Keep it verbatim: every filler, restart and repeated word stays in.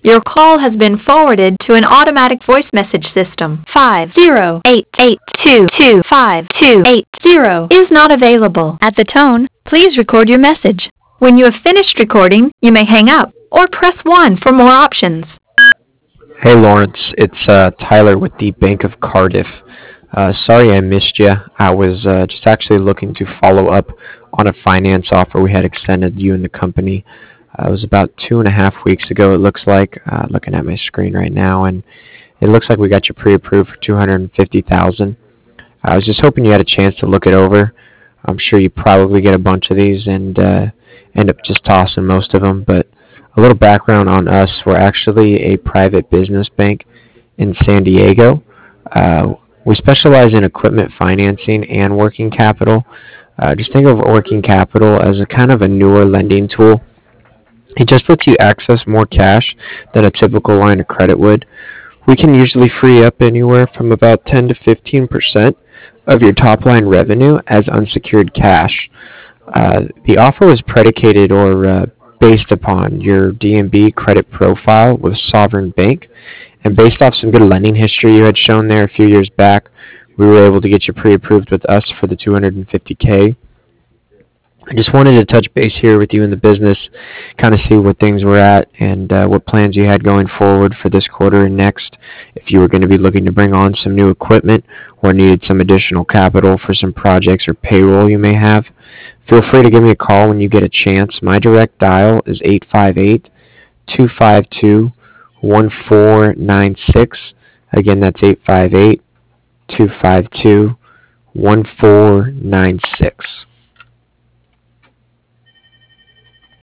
Your call has been forwarded to an automatic voice message system. five zero eight eight two two five two eight zero is not available. At the tone, please record your message. When you have finished recording, you may hang up or press one for more options. Hey Lawrence, it's uh, Tyler with the Bank of Cardiff. Uh, sorry I missed you. I was uh, just actually looking to follow up on a finance offer we had extended you and the company. Uh, it was about two and a half weeks ago, it looks like, uh, looking at my screen right now, and it looks like we got you pre-approved for two hundred fifty thousand dollars. I was just hoping you had a chance to look it over. I'm sure you probably get a bunch of these and uh, end up just tossing most of them, but a little background on us. We're actually a private business bank in San Diego. Uh, we specialize in equipment financing and working capital. Uh, just think of working capital as a kind of a newer lending tool. It just lets you access more cash than a typical line of credit would. We can usually free up anywhere from about ten to fifteen percent of your top line revenue as unsecured cash. Uh, the offer was predicated or uh, based upon your D N B credit profile with Sovereign Bank, and based off some good lending history you had shown there a few years back, we were able to get you pre-approved with us for the two hundred fifty K. I just wanted to touch base here with you in the business, kind of see what things were at and uh, what plans you had going forward for this quarter and next. If you were going to be looking to bring on some new equipment or needed some additional capital for some projects or payroll you may have, feel free to give me a call when you get a chance. My direct dial is eight five eight, two five two, one four nine six. Again, that's eight five eight, two five two, one four nine six.